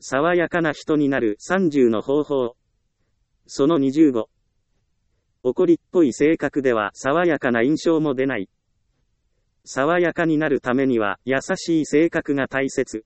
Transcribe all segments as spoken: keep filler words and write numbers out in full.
爽やかな人になるさんじゅうの方法。そのにじゅうご。怒りっぽい性格では爽やかな印象も出ない。爽やかになるためには優しい性格が大切。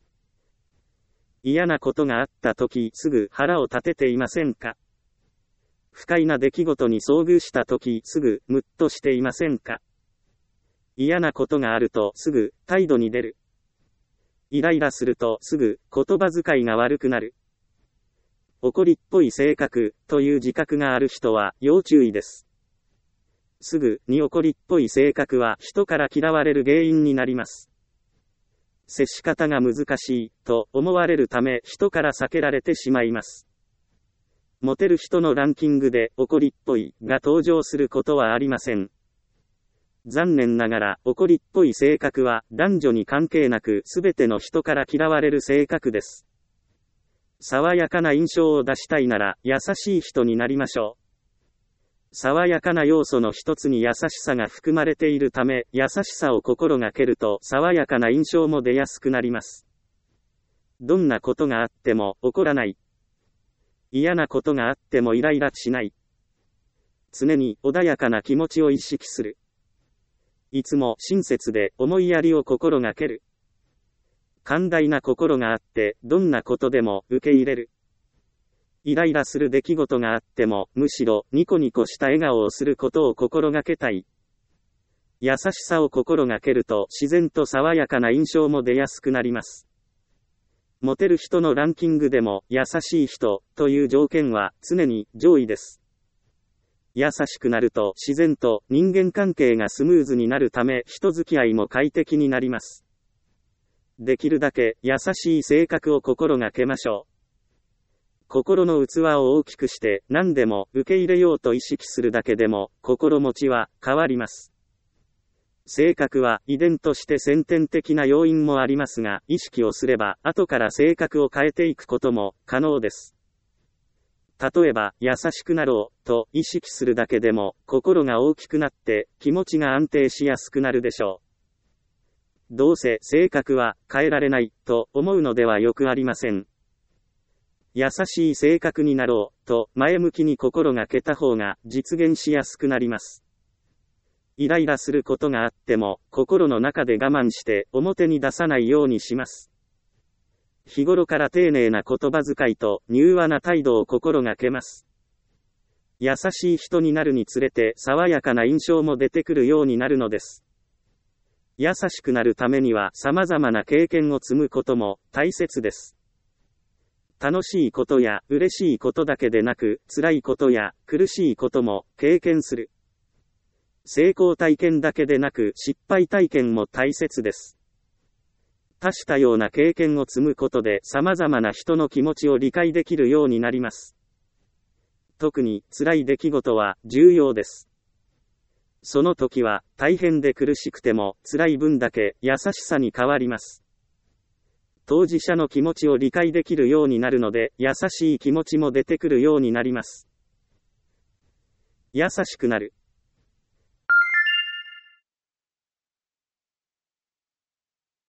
嫌なことがあったときすぐ腹を立てていませんか？不快な出来事に遭遇したときすぐムッとしていませんか？嫌なことがあるとすぐ態度に出る。イライラするとすぐ言葉遣いが悪くなる。怒りっぽい性格という自覚がある人は要注意です。すぐに怒りっぽい性格は人から嫌われる原因になります。接し方が難しいと思われるため人から避けられてしまいます。モテる人のランキングで怒りっぽいが登場することはありません。残念ながら怒りっぽい性格は男女に関係なくすべての人から嫌われる性格です。爽やかな印象を出したいなら優しい人になりましょう。爽やかな要素の一つに優しさが含まれているため、優しさを心がけると爽やかな印象も出やすくなります。どんなことがあっても怒らない。嫌なことがあってもイライラしない。常に穏やかな気持ちを意識する。いつも親切で思いやりを心がける。寛大な心があって、どんなことでも受け入れる。イライラする出来事があっても、むしろニコニコした笑顔をすることを心がけたい。優しさを心がけると自然と爽やかな印象も出やすくなります。モテる人のランキングでも優しい人という条件は常に上位です。優しくなると自然と人間関係がスムーズになるため人付き合いも快適になります。できるだけ優しい性格を心がけましょう。心の器を大きくして何でも受け入れようと意識するだけでも心持ちは変わります。性格は遺伝として先天的な要因もありますが、意識をすれば後から性格を変えていくことも可能です。例えば、優しくなろうと意識するだけでも心が大きくなって気持ちが安定しやすくなるでしょう。どうせ性格は変えられないと思うのではよくありません。優しい性格になろうと前向きに心がけた方が実現しやすくなります。イライラすることがあっても心の中で我慢して表に出さないようにします。日頃から丁寧な言葉遣いと柔和な態度を心がけます。優しい人になるにつれて爽やかな印象も出てくるようになるのです。優しくなるためには様々な経験を積むことも大切です。楽しいことや嬉しいことだけでなく、辛いことや苦しいことも経験する。成功体験だけでなく失敗体験も大切です。多種多様な経験を積むことで様々な人の気持ちを理解できるようになります。特に辛い出来事は重要です。その時は大変で苦しくても辛い分だけ優しさに変わります。当事者の気持ちを理解できるようになるので優しい気持ちも出てくるようになります。優しくなる。